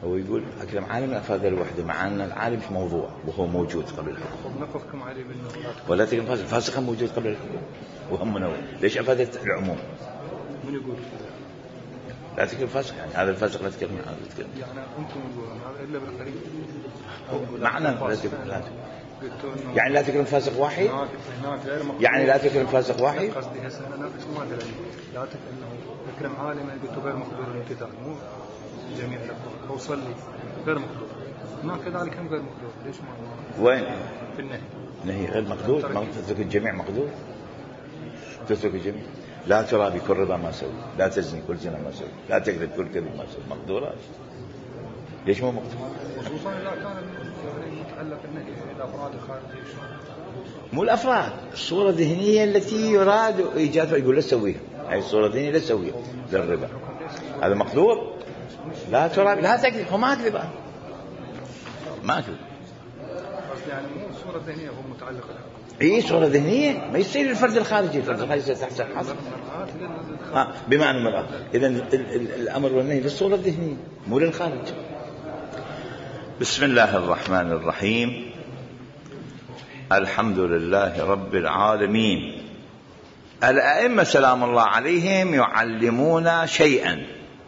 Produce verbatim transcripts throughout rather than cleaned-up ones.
هو يقول أكرم عالم الأفراد الوحدة، مع أن العالم في موضوع وهو موجود قبل الحكم. نقفكم عليه بالنظر ولا تكرم فاسق، فاسق موجود قبل الحكم وهم منور. ليش أفادت العموم؟ من يقول لا تكرم فاسق، يعني هذا الفاسق لا تكرم هذا تكرم. يعني أنتم تقولون إلا بالقريب معنى لا تكرم لا تكرم. يعني لا تكرم فاسق واحد، يعني لا تكرم فاسق واحد. قصدي هسه أنا نفس ما أدري لا تكرم عالما قلت غير مقدور الامتثال، مو جميع لو صلي غير مقدور، ما كذلك هم غير مقدور. ليش ما وين في النهي؟ نهي غير مقدور، ما تترك الجميع مقدور، تترك الجميع. لا ترى بكل رضا ما سوي، لا تزني كل زنا ما سوي، لا تكذب كل كذب ما سوي. مقدورات. ليش مو مقدور؟ خصوصا إذا كان متعلق النهي بالأفراد الخارجية. مو الأفراد، الصورة الذهنية التي يراد إيجادها. يقول لا تسويها، هاي الصورة الذهنية لا تسويها للربا. هذا مقدور. لا ترى لا تكذب، هو ما أكذب، ما أكذب. يعني مو صورة ذهنية، هو متعلق إيه صورة ذهنية، ما يصير الفرد الخارجي. الفرد الخارجي تحت حصر آه بمعنى المرأة. إذن الأمر والنهي للصورة الذهنية مو للخارج. بسم الله الرحمن الرحيم. الحمد لله رب العالمين. الأئمة سلام الله عليهم يعلمون شيئا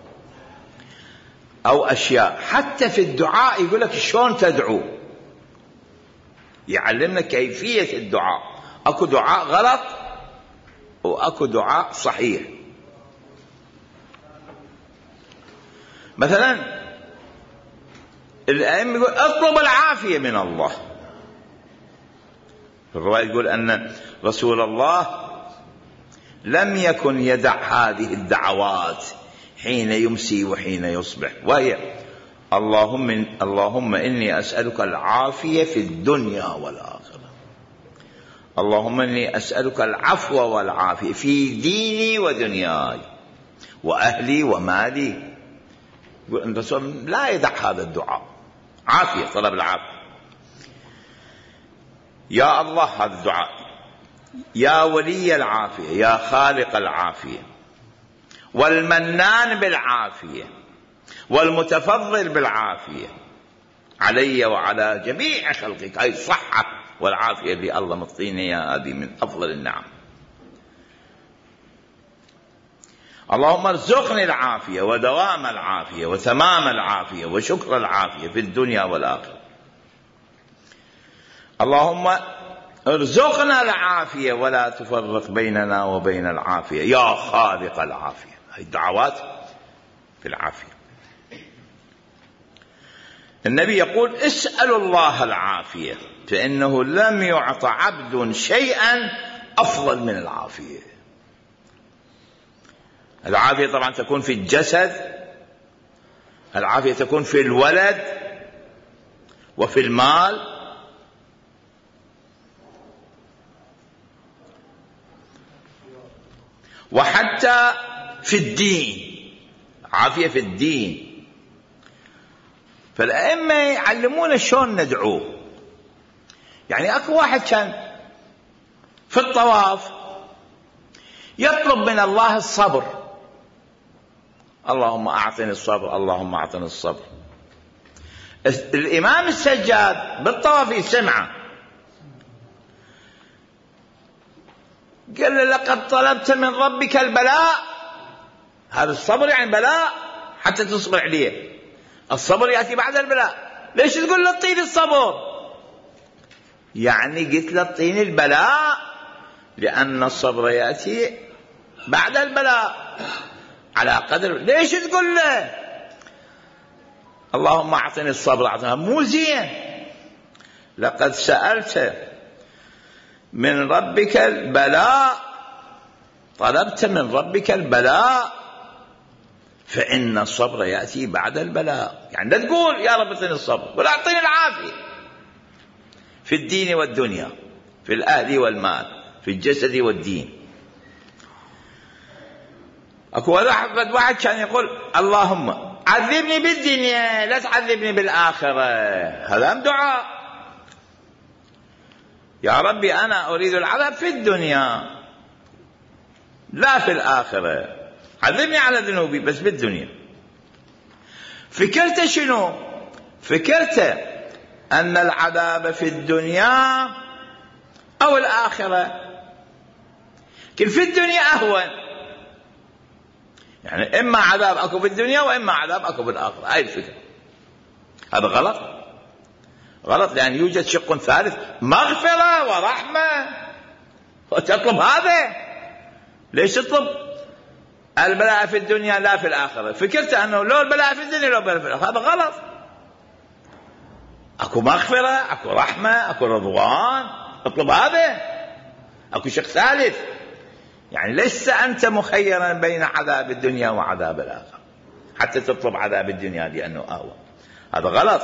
أو أشياء، حتى في الدعاء يقول لك شلون تدعو، يعلمنا كيفية الدعاء. أكو دعاء غلط وأكو دعاء صحيح. مثلا الأئمة يقول اطلب العافية من الله. في الرواية يقول أن رسول الله لم يكن يدع هذه الدعوات حين يمسي وحين يصبح، وهي اللهم اللهم إني أسألك العافية في الدنيا والآخرة، اللهم إني أسألك العفو والعافية في ديني ودنياي وأهلي ومالي. الرسول لا يدع هذا الدعاء، عافية، طلب العافية. يا الله هذا الدعاء، يا ولي العافية، يا خالق العافية، والمنان بالعافية، والمتفضل بالعافية علي وعلى جميع خلقك. هاي الصحة والعافية اللي الله مطيني يا هذه من أفضل النعم. اللهم ارزقني العافية ودوام العافية وتمام العافية وشكر العافية في الدنيا والآخرة. اللهم ارزقنا العافية ولا تفرق بيننا وبين العافية يا خالق العافية. هاي الدعوات في العافية. النبي يقول اسألوا الله العافية فإنه لم يعط عبد شيئا أفضل من العافية. العافية طبعا تكون في الجسد، العافية تكون في الولد وفي المال، وحتى في الدين، عافية في الدين. فالأئمة يعلمون شلون ندعوه. يعني أكو واحد كان في الطواف يطلب من الله الصبر، اللهم أعطني الصبر، اللهم أعطني الصبر. الإمام السجاد بالطواف يسمعه، قال له لقد طلبت من ربك البلاء. هذا الصبر يعني بلاء حتى تصبر عليه. الصبر يأتي بعد البلاء. ليش تقول له اعطيني الصبر؟ يعني قلت له اعطيني البلاء، لأن الصبر يأتي بعد البلاء على قدر. ليش تقول له اللهم أعطني الصبر؟ أعطني مو زين. لقد سألت من ربك البلاء، طلبت من ربك البلاء، فإن الصبر يأتي بعد البلاء. يعني لا تقول يا رب اعطني الصبر، ولا اعطني العافية في الدين والدنيا، في الأهل والمال، في الجسد والدين. أكو واحد كان يقول اللهم عذبني بالدنيا لا تعذبني بالآخرة. هذا دعاء. يا ربي أنا أريد العذاب في الدنيا لا في الآخرة، عذبني على ذنوبي بس بالدنيا. فكرته شنو؟ فكرته أن العذاب في الدنيا أو الآخرة، لكن في الدنيا أهون، يعني إما عذاب أكو في الدنيا وإما عذاب أكو في الآخرة. هاي الفكرة. هذا غلط، غلط، لأن يوجد شق ثالث، مغفرة ورحمة، وتطلب هذا. ليش تطلب البلاء في الدنيا لا في الآخرة؟ فكرت أنه لو البلاء في الدنيا لو البلاء في الآخرة، هذا غلط. أكو مغفرة، أكو رحمة، أكو رضوان، اطلب هذا. أكو شق ثالث، يعني ليس أنت مخيرا بين عذاب الدنيا وعذاب الآخرة حتى تطلب عذاب الدنيا لأنه أهون. هذا غلط.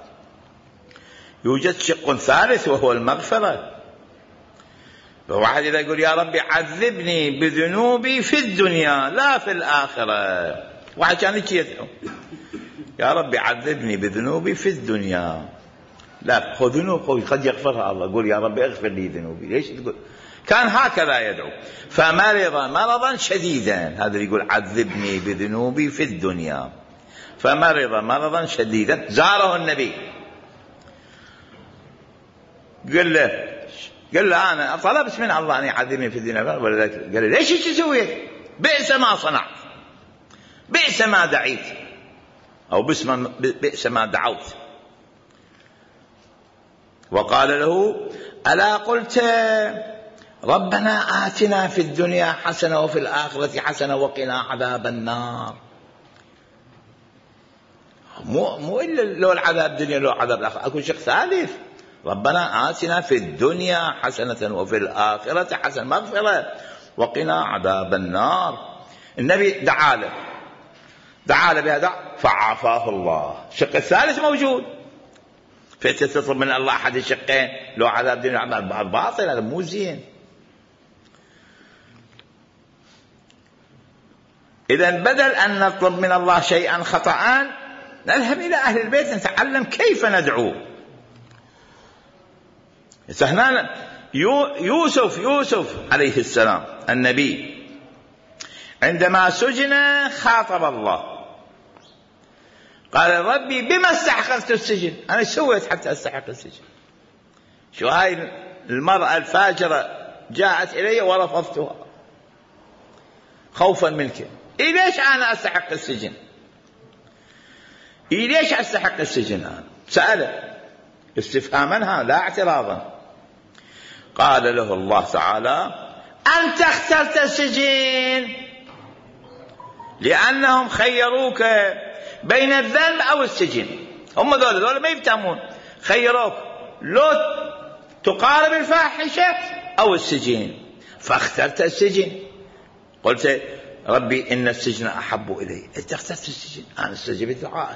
يوجد شق ثالث وهو المغفرة. فواحد إذا يقول يا ربي عذبني بذنوبي في الدنيا لا في الآخرة، واحد كان يدعو يا ربي عذبني بذنوبي في الدنيا لا، خذ ذنوب قد يغفرها الله، قول يا ربي اغفر لي ذنوبي. ليش تقول؟ كان هكذا يدعو. فمرض مرضا شديدا، هذا اللي يقول عذبني بذنوبي في الدنيا. فمرض مرضا شديدا، زاره النبي، قال له قال له أنا طلبت من الله أن يعذبني في الدنيا، قال له ليش ايش سويت؟ بئس ما صنعت، بئس ما دعيت، أو بئس ما دعوت. وقال له ألا قلت ربنا آتنا في الدنيا حسنة وفي الآخرة حسنة وقنا عذاب النار؟ مو مو إلا لو العذاب الدنيا لو عذاب الآخرة، أكو شيء ثالث. ربنا آتنا في الدنيا حسنة وفي الآخرة حسنة، مغفرة، وقنا عذاب النار. النبي دعا له دعا له بهذا فعافاه الله. الشق الثالث موجود. فأنت تطلب من الله أحد الشقين لو عذاب الدنيا عذاب باطل، هذا مو زين. إذن بدل أن نطلب من الله شيئا خطأ نذهب إلى أهل البيت نتعلم كيف ندعو. هنا يوسف يوسف عليه السلام النبي عندما سجن خاطب الله، قال ربي بما استحققت السجن؟ أنا سويت حتى أستحق السجن؟ شو هاي المرأة الفاجرة جاءت إلي ورفضتها خوفا منك، إيه ليش أنا أستحق السجن؟ إيه ليش أستحق السجن؟ أنا سأله استفهاما لا اعتراضا. قال له الله تعالى أنت اخترت السجن لأنهم خيروك بين الذنب أو السجن. هم ذولا ذولا ما يفتهمون، خيروك لو تقارب الفاحشة أو السجن، فاخترت السجن. قلت ربي إن السجن أحب إلي، أنت اخترت السجن، أنا استجبت دعائك.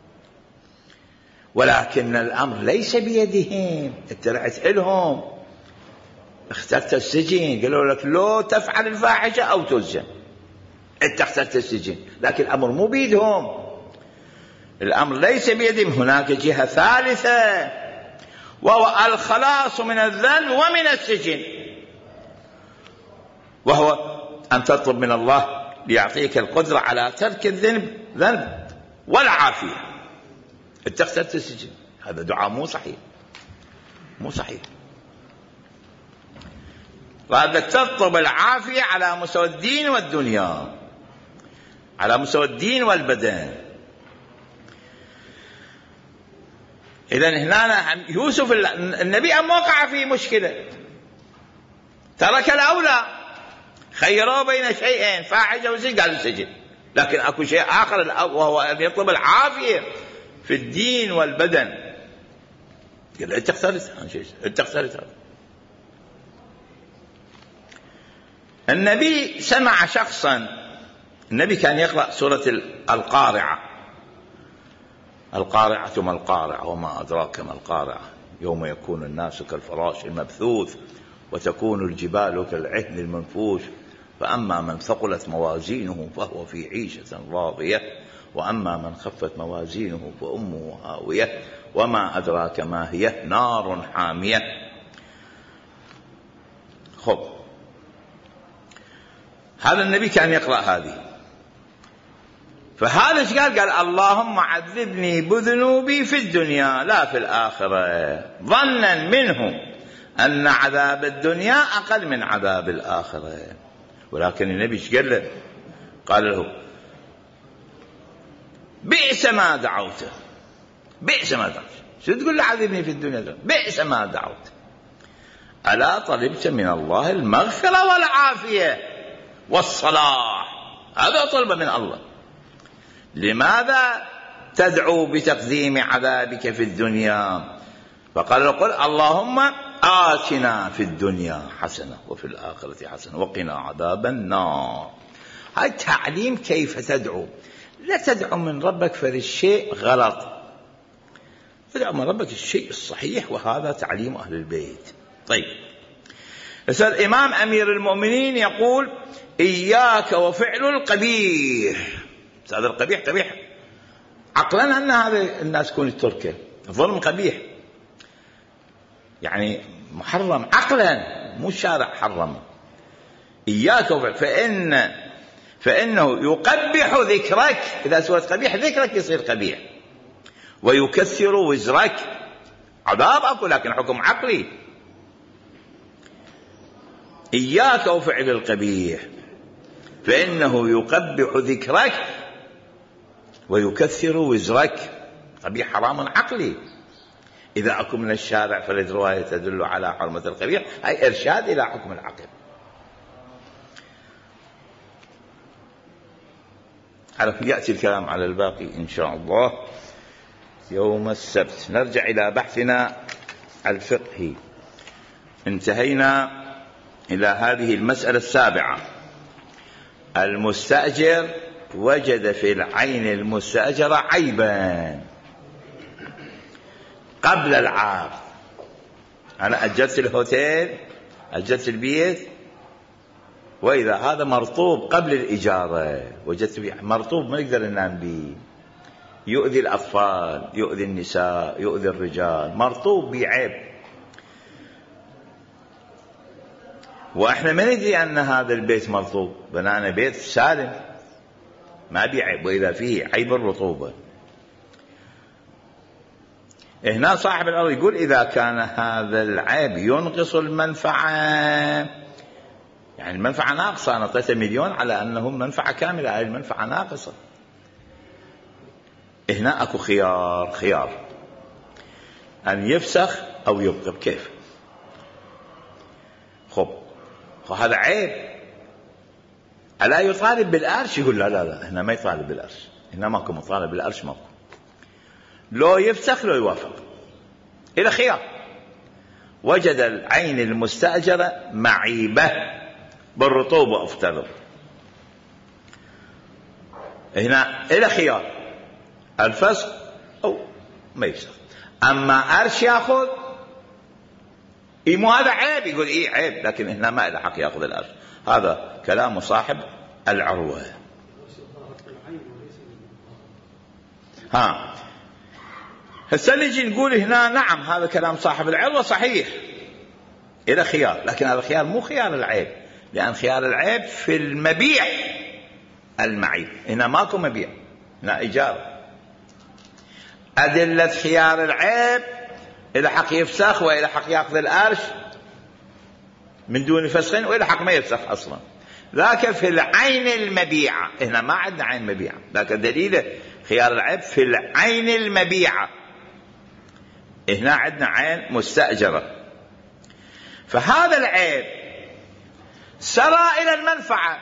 ولكن الأمر ليس بيدهم، أنت رحت لهم اخترت السجن، قالوا لك لو تفعل الفاحشة أو تسجن، أنت اخترت السجن، لكن الأمر مو بيدهم، الأمر ليس بيدهم. هناك جهة ثالثة وهو الخلاص من الذنب ومن السجن، وهو أن تطلب من الله ليعطيك القدرة على ترك الذنب ذنب والعافية. أنت اخترت السجن، هذا دعاء مو صحيح، مو صحيح. وهذا تطلب العافية على مستوى الدين والدنيا، على مستوى الدين والبدن. إذن هنا يوسف النبي أم وقع في مشكلة، ترك الأولى، خيروا بين شيئين فاحشة وسجن، قال السجن، لكن أكو شيء آخر وهو أن يطلب العافية في الدين والبدن. قال أنت اخترت، أنت اخترت هذا. النبي سمع شخصا، النبي كان يقرأ سورة القارعة، القارعة ما القارعة وما أدراك ما القارعة، يوم يكون الناس كالفراش المبثوث وتكون الجبال كالعهن المنفوش، فأما من ثقلت موازينه فهو في عيشة راضية وأما من خفت موازينه فأمه هاوية وما أدراك ما هي نار حامية. خب، هذا النبي كان يقرأ هذه. فهذا ايش قال؟ قال اللهم عذبني بذنوبي في الدنيا لا في الآخرة، ظنا منه أن عذاب الدنيا أقل من عذاب الآخرة. ولكن النبي ايش قال له؟ قال له بئس ما دعوته، بئس ما دعوته. شو تقول له عذبني في الدنيا؟ بئس ما دعوته. ألا طلبت من الله المغفرة والعافية والصلاح؟ هذا طلب من الله. لماذا تدعو بتقديم عذابك في الدنيا؟ فقال له قل اللهم آتنا في الدنيا حسنة وفي الآخرة حسنة وقنا عذاب النار. هاي تعليم كيف تدعو. لا تدعو من ربك في الشيء غلط، تدعو من ربك الشيء الصحيح، وهذا تعليم أهل البيت. طيب، الإمام أمير المؤمنين يقول إياك وفعل القبيح. هذا القبيح قبيح عقلا، أن هذا الناس تكون التركة ظلم قبيح، يعني محرم عقلا، مو الشارع حرم. إياك وفعل، فإن فإنه يقبح ذكرك. إذا سويت قبيح ذكرك يصير قبيح، ويكثر وزرك. عذاب أكو لكن حكم عقلي. إياك وفعل القبيح فإنه يقبح ذكرك ويكثر وزرك. قبيح حرام عقلي. إذا أكو من الشارع فلد رواية تدل على حرمة القبيح، أي إرشاد إلى حكم العقل. يأتي الكلام على الباقي إن شاء الله يوم السبت. نرجع إلى بحثنا الفقهي. انتهينا إلى هذه المسألة السابعة. المستأجر وجد في العين المستأجرة عيبا قبل العقد. أنا أجرت الهوتيل، أجرت البيت، وإذا هذا مرطوب قبل الإجارة، وجدت فيه مرطوب ما نقدر ننام به، يؤذي الأطفال، يؤذي النساء، يؤذي الرجال، مرطوب بعيب، وإحنا ما ندري أن هذا البيت مرطوب، بنانا بيت سالم ما بعيب، وإذا فيه عيب الرطوبة. هنا صاحب الأرض يقول إذا كان هذا العيب ينقص المنفعة، يعني المنفعة ناقصة، أنا أعطيته مليون على أنه منفعة كاملة، هذه المنفعة ناقصة. هنا أكو خيار خيار أن يفسخ أو يبقى. كيف؟ خب هذا عيب، ألا يطالب بالأرش؟ يقول لا لا لا، هنا ما يطالب بالأرش، هنا ماكو مطالب بالأرش، ماكو. لو يفسخ لو يوافق، إلى خيار. وجد العين المستأجرة معيبة بالرطوبة افترض، هنا إلى خيار الفسخ أو ما يفسخ. أما أرش يأخذ، إيه مو هذا عيب؟ يقول إيه عيب، لكن هنا ما إلى حق يأخذ الأرش. هذا كلام صاحب العروة. ها هسه نجي نقول هنا نعم هذا كلام صاحب العروة صحيح إلى خيار، لكن هذا خيار مو خيار العيب، لأن خيار العيب في المبيع المعيب، هنا ماكو مبيع، هنا إجارة. أدلة خيار العيب إلى حق يفسخ وإلى حق يأخذ الأرش من دون فسخ، وإلى حق ما يفسخ أصلا. لكن في العين المبيعة، هنا ما عندنا عين مبيعة، لكن دليل خيار العيب في العين المبيعة، هنا عندنا عين مستأجرة. فهذا العيب سرى إلى المنفعة،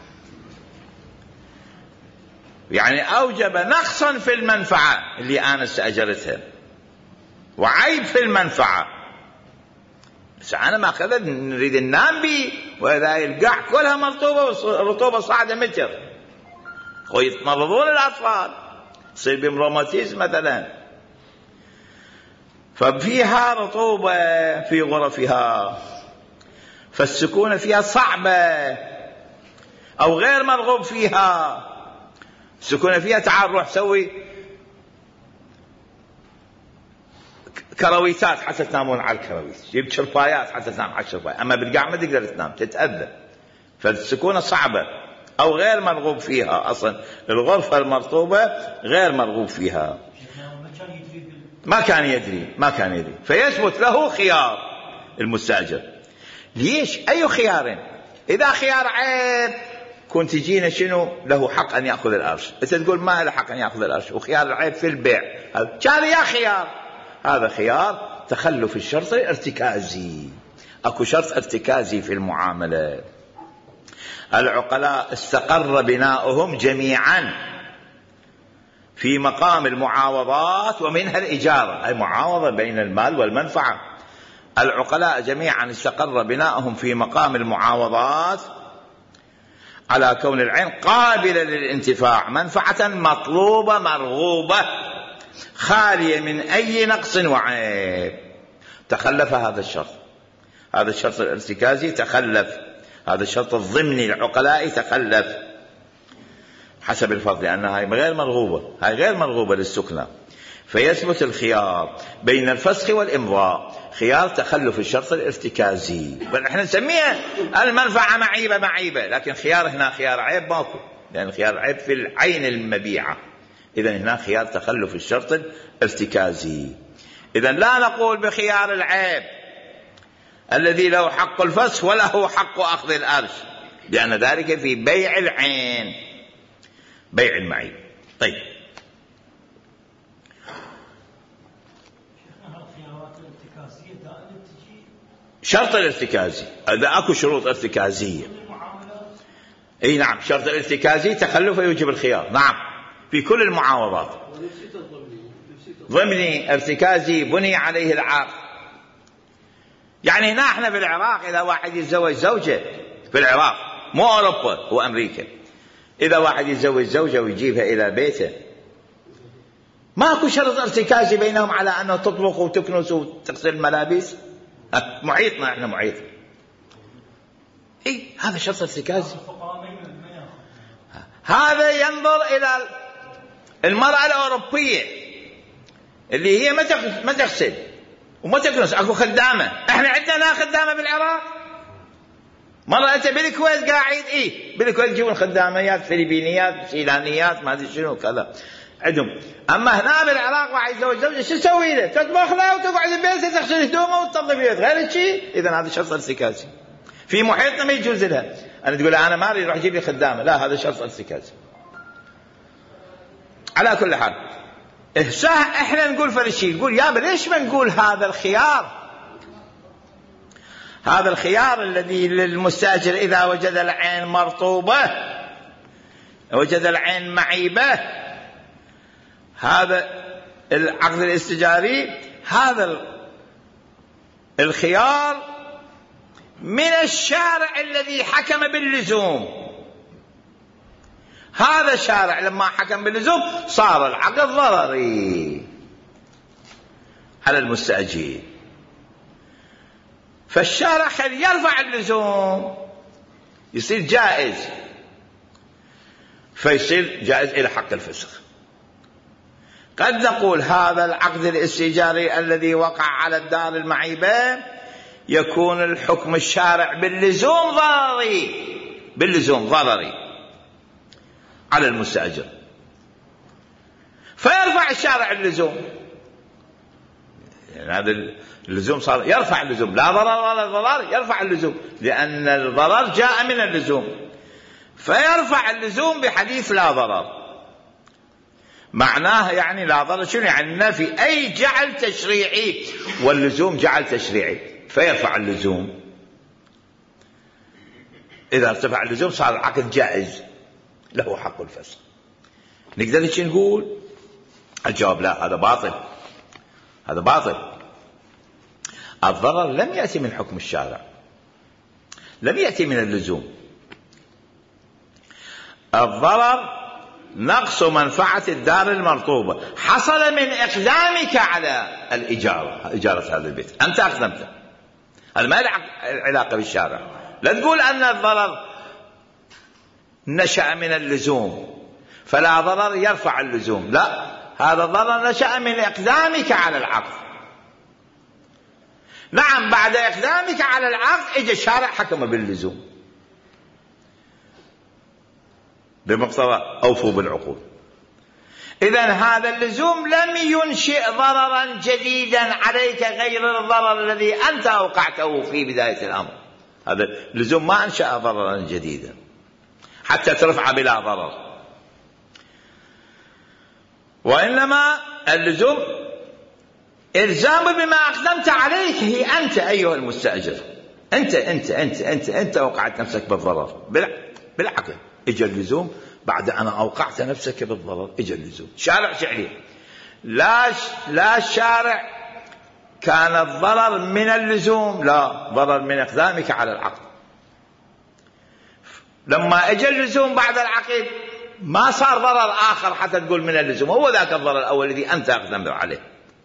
يعني أوجب نقصا في المنفعة اللي أنا استأجرتها وعيب في المنفعة. بس أنا ما أخذت نريد ننام بي، وإذا القاع كلها مرطوبة، رطوبة صاعدة متر، ويتمرضون الأطفال، يصير بهم روماتيزم مثلا. ففيها رطوبة في غرفها، فالسكون فيها صعبة أو غير مرغوب فيها. السكون فيها تعال روح سوي كرويتات حتى تنامون على الكرويت، جيب شرفايات حتى تنام على الشرفايات، أما بالقاع ما تقدر تنام، تتأذى. فالسكونة صعبة، أو غير مرغوب فيها. أصلا الغرفة المرطوبة غير مرغوب فيها، ما كان يدري ما كان يدري فيثبت له خيار المستأجر. ليش؟ أي خيار؟ إذا خيار عيب كنت تجينا شنو له حق أن يأخذ الأرش، أنت تقول ما له حق أن يأخذ الأرش وخيار العيب في البيع، كان يا خيار. هذا خيار تخلف الشرط الارتكازي. أكو شرط ارتكازي في المعاملة. العقلاء استقر بناؤهم جميعا في مقام المعاوضات ومنها الإجارة، أي معاوضة بين المال والمنفعة. العقلاء جميعا استقر بناؤهم في مقام المعاوضات على كون العين قابلة للانتفاع، منفعة مطلوبة مرغوبة خالية من أي نقص وعيب. تخلف هذا الشرط، هذا الشرط الارتكازي تخلف، هذا الشرط الضمني العقلاء تخلف حسب الفرض، لأنها غير مرغوبة، هاي غير مرغوبة للسكنى. فيثبت الخيار بين الفسخ والإمضاء، خيار تخلف الشرط الارتكازي. بل احنا نسميها المنفعة معيبة معيبة، لكن خيار هنا خيار عيب ماكو، لأن خيار عيب في العين المبيعة. إذن هنا خيار تخلف الشرط الارتكازي. إذن لا نقول بخيار العيب الذي له حق الفسخ وله حق أخذ الأرش، لأن ذلك في بيع العين، بيع المعيب. طيب، شرط الارتكازي إذا أكو شروط ارتكازية، أي نعم، شرط الارتكازي تخلف يوجب الخيار، نعم، في كل المعاوضات. ضمني ارتكازي بني عليه العقد. يعني هنا احنا في العراق إذا واحد يتزوج زوجة في العراق، مو أوروبا وأمريكا، إذا واحد يتزوج زوجة ويجيبها إلى بيته ماكو شرط ارتكازي بينهم على أنه تطبخ وتكنس وتغسل الملابس. محيطنا احنا محيط، اي هذا شرط ارتكازي. هذا ينظر إلى المرأة الأوروبية اللي هي ما تغسل وما تكنس، اكو خدامة. احنا عندنا خدامة بالعراق، مرة انت بالكويت قاعد، ايه بالكويت يجيبون خداميات فلبينيات سيلانيات ما ادري شنو كذا عندهم. اما هنا بالعراق واحد يتزوج زوجة شو تسوي له؟ تطبخ له وتقعد ببيته تغسل هدومه وتنظف بيته، غير شيء. اذا هذا شرط ارتكازي في محيطنا ما يجوز لها. انا تقول انا ما اريد اروح اجيب لي خدامه، لا، هذا شرط ارتكازي. على كل حال احنا نقول فرشي، نقول يا ليش ما نقول هذا الخيار، هذا الخيار الذي للمستاجر إذا وجد العين مرطوبة وجد العين معيبة، هذا العقد الاستجاري، هذا الخيار من الشارع الذي حكم باللزوم. هذا الشارع لما حكم باللزوم صار العقد ضرري على المستأجر، فالشارع خل يرفع اللزوم يصير جائز، فيصير جائز إلى حق الفسخ. قد نقول هذا العقد الاستئجاري الذي وقع على الدار المعيبة يكون الحكم الشارع باللزوم ضرري، باللزوم ضرري على المستأجر، فيرفع الشارع اللزوم. يعني هذا اللزوم صار يرفع اللزوم، لا ضرر ولا ضرر، يرفع اللزوم، لأن الضرر جاء من اللزوم، فيرفع اللزوم بحديث لا ضرر. معناه يعني لا ضرر شنو؟ يعني النفي أي جعل تشريعي، واللزوم جعل تشريعي، فيرفع اللزوم. إذا ارتفع اللزوم صار العقد جائز له حق الفسخ. نقدر نشي نقول؟ الجواب لا، هذا باطل، هذا باطل. الضرر لم يأتي من حكم الشارع، لم يأتي من اللزوم. الضرر نقص منفعة الدار المرطوبة حصل من إقدامك على الإجارة، إجارة هذا البيت، أنت أقدمت، هذا ما له علاقة بالشارع. لا تقول أن الضرر نشأ من اللزوم فلا ضرر يرفع اللزوم، لا، هذا الضرر نشأ من إقدامك على العقد. نعم، بعد إقدامك على العقد اجى الشارع حكم باللزوم. بمقتضى أوفوا بالعقود. إذن هذا اللزوم لم ينشئ ضررا جديدا عليك غير الضرر الذي أنت أوقعته في بداية الأمر. هذا اللزوم ما أنشأ ضررا جديدا حتى ترفع بلا ضرر، وإنما اللزوم إلزام بما أقدمت عليه هي أنت أيها المستأجر. أنت أنت أنت أنت أنت أوقعت نفسك بالضرر بالعقل. إجا اللزوم بعد أنا أوقعت نفسك بالضرر، إجا اللزوم. شارع شعري لا لا الشارع كان الضرر من اللزوم، لا، ضرر من إقدامك على العقد. لما إجا اللزوم بعد العقد ما صار ضرر آخر حتى تقول من اللزوم، هو ذاك الضرر الأول الذي أنت أقدمت عليه.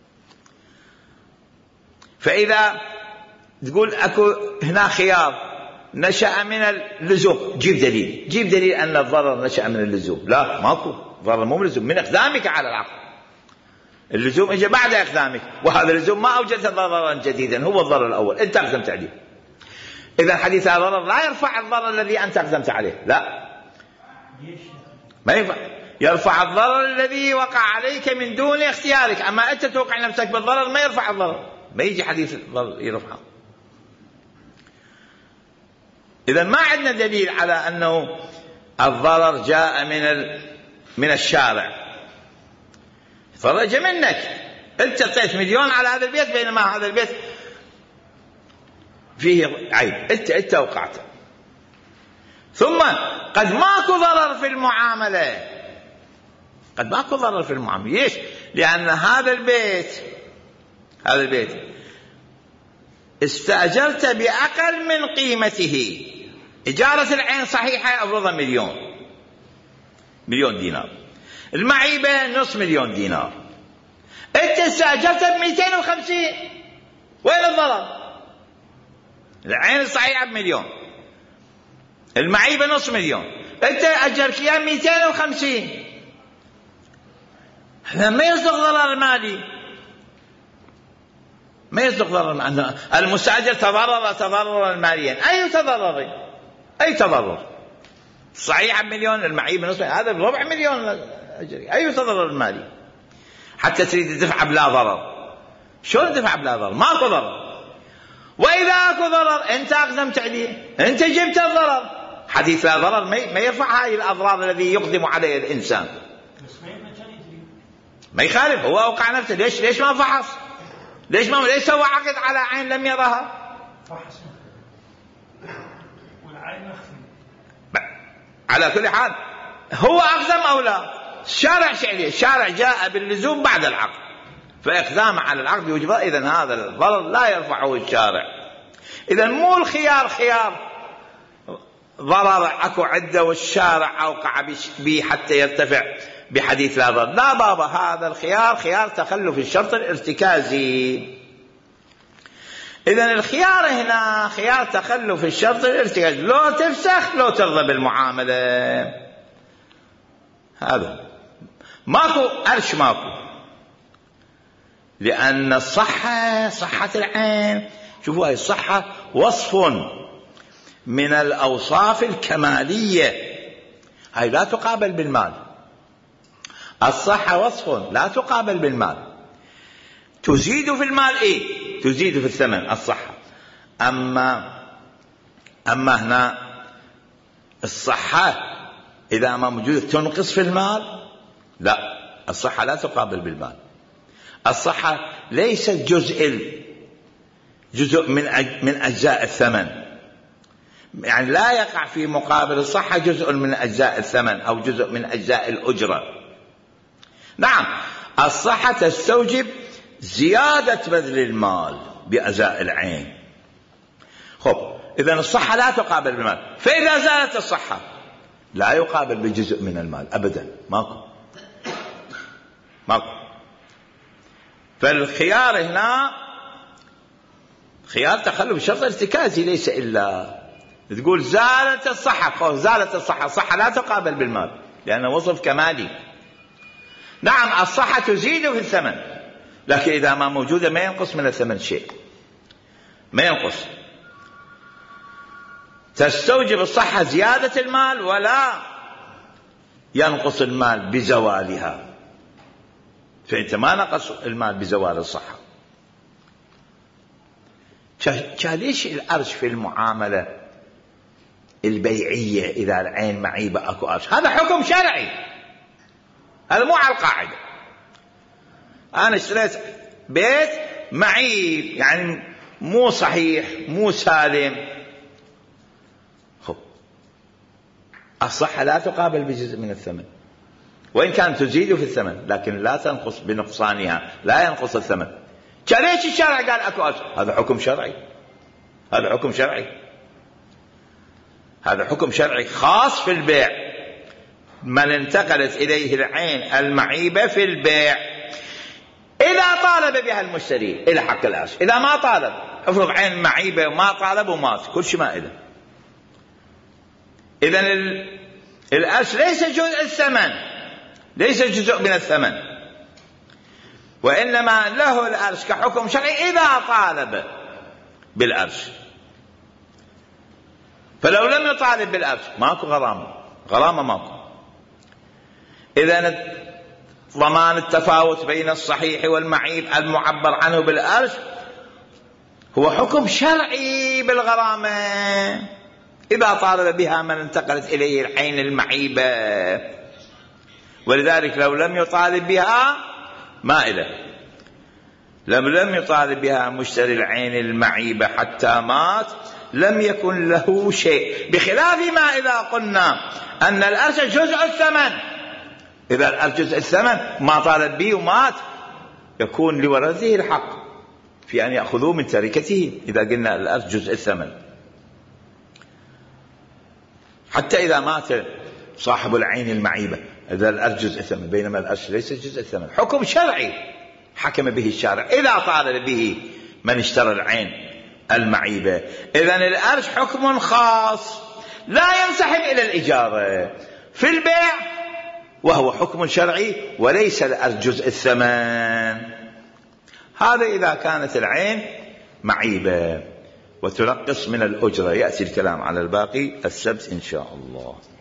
فإذا تقول أكو هنا خيار نشأ من اللزوم، جيب دليل، جيب دليل أن الضرر نشأ من اللزوم. لا، ماكو ضرر، مو من اللزوم، من إقدامك على العقد. اللزوم إجا بعد إقدامك، وهذا اللزوم ما أوجد ضررا جديدا، هو الضرر الأول أنت أقدمت عليه. إذا حديث الضرر لا يرفع الضرر الذي أنت أقدمت عليه، لا، ما ينفع. يرفع الضرر الذي وقع عليك من دون اختيارك، أما أنت توقع نفسك بالضرر ما يرفع الضرر، ما يجي حديث الضرر يرفعه. إذن ما عندنا دليل على أنه الضرر جاء من من الشارع. الضرر جاء منك، أنت اعطيت مليون على هذا البيت بينما هذا البيت فيه عيب، أنت أنت وقعت. ثم قد ماكو ضرر في المعاملة، قد ماكو ضرر في المعاملة. ليش؟ لأن هذا البيت هذا البيت استأجرت بأقل من قيمته. إجارة العين صحيحة أفرضها مليون مليون دينار، المعيبة نصف مليون دينار، أنت استأجرت بمئتين وخمسين، وين الضرر؟ العين الصحيحة بمليون، المعيبة نصف مليون، أنت أجرت إياه مئتين وخمسين. هذا ما يصدق ضرر مالي، ما يصدق ضرر. المستأجر تضرر تضررا ماليا، أي تضرر؟ أي تضرر؟ صحيح بمليون، المعيب نصف، هذا بربع مليون أجري، أي تضرر مالي؟ حتى تريد تدفع بلا ضرر، شلون تدفع بلا ضرر؟ ماكو ضرر. وإذا أكو ضرر أنت أقدمت عليه، أنت جبت الضرر. حديث لا ضرر ما يرفع هذه الأضرار الذي يقدم عليه الإنسان، ما يخالف، هو أوقع نفسه. ليش ليش ما فحص؟ ليش ما ليش سوى عقد على عين لم يرها؟ فحص والعين مخفي. على كل حال هو أقدم أو لا؟ الشارع شعري، الشارع جاء باللزوم بعد العقد، فإقدام على العقد يوجب. إذن هذا الضرر لا يرفعه الشارع. إذن مو الخيار خيار ضرر أكو عدة والشارع أوقع به حتى يرتفع بحديث لا ضرر. لا بابا، هذا الخيار خيار تخلف الشرط الارتكازي. إذن الخيار هنا خيار تخلف الشرط الارتكازي، لو تفسخ لو ترضى بالمعاملة. هذا ماكو أرش، ماكو، لأن الصحة صحة العين، شوفوا هاي الصحة وصف من الأوصاف الكمالية، هاي لا تقابل بالمال. الصحة وصف لا تقابل بالمال. تزيد في المال إيه؟ تزيد في الثمن الصحة. أما أما هنا الصحة إذا ما موجودة تنقص في المال؟ لا، الصحة لا تقابل بالمال. الصحة ليست جزء جزء من من أجزاء الثمن، يعني لا يقع في مقابل الصحة جزء من أجزاء الثمن أو جزء من أجزاء الأجرة. نعم، الصحة تستوجب زيادة بذل المال بأزاء العين. خب، إذن الصحة لا تقابل بالمال، فإذا زالت الصحة لا يقابل بجزء من المال أبدا، ماكو ماكو. فالخيار هنا خيار تخلف الشرط الارتكازي، ليس إلا تقول زالت الصحة، زالت الصحة، الصحة لا تقابل بالمال لأنه وصف كمالي. نعم، الصحة تزيد في الثمن، لكن إذا ما موجودة ما ينقص من الثمن شيء، ما ينقص. تستوجب الصحة زيادة المال ولا ينقص المال بزوالها، فأنت ما نقص المال بزوال الصحة. ليش الأرش في المعاملة البيعية إذا العين معيبة أكو أرش؟ هذا حكم شرعي، هذا مو على القاعدة. أنا اشتريت بيت معيب يعني مو صحيح مو سالم، خب الصحة لا تقابل بجزء من الثمن، وإن كان تزيد في الثمن لكن لا تنقص بنقصانها، لا ينقص الثمن. ليش الشرع قال أكو أرش؟ هذا حكم شرعي، هذا حكم شرعي، هذا حكم شرعي خاص في البيع. من انتقلت إليه العين المعيبة في البيع إذا طالب بها المشتري إلى حق الأرش، إذا ما طالب، افرض عين معيبة وما طالب ومات، كل شيء ما إله. إذن الأرش ليس جزء الثمن، ليس جزء من الثمن، وإنما له الأرش كحكم شرعي إذا طالب بالأرش. فلو لم يطالب بالأرش ماكو غرامة، غرامة ماكو. إذن ضمان التفاوت بين الصحيح والمعيب المعبر عنه بالأرش هو حكم شرعي بالغرامة إذا طالب بها من انتقلت إليه العين المعيبة. ولذلك لو لم يطالب بها ما إله، لم لم يطالب بها مشتري العين المعيبة حتى مات لم يكن له شيء، بخلاف ما إذا قلنا أن الأرش جزء الثمن. إذا الأرش جزء الثمن ما طالب به ومات يكون لورثه الحق في أن يأخذوه من تركته، إذا قلنا الأرش جزء الثمن. حتى إذا مات صاحب العين المعيبة إذا الأرش جزء الثمن، بينما الأرش ليس جزء الثمن، حكم شرعي حكم به الشارع إذا طالب به من اشترى العين المعيبة. إذن الأرش حكم خاص لا ينسحب إلى الإجارة في البيع، وهو حكم شرعي وليس الأرش جزء الثمن. هذا إذا كانت العين معيبة وتنقص من الأجرة. يأتي الكلام على الباقي السبت إن شاء الله.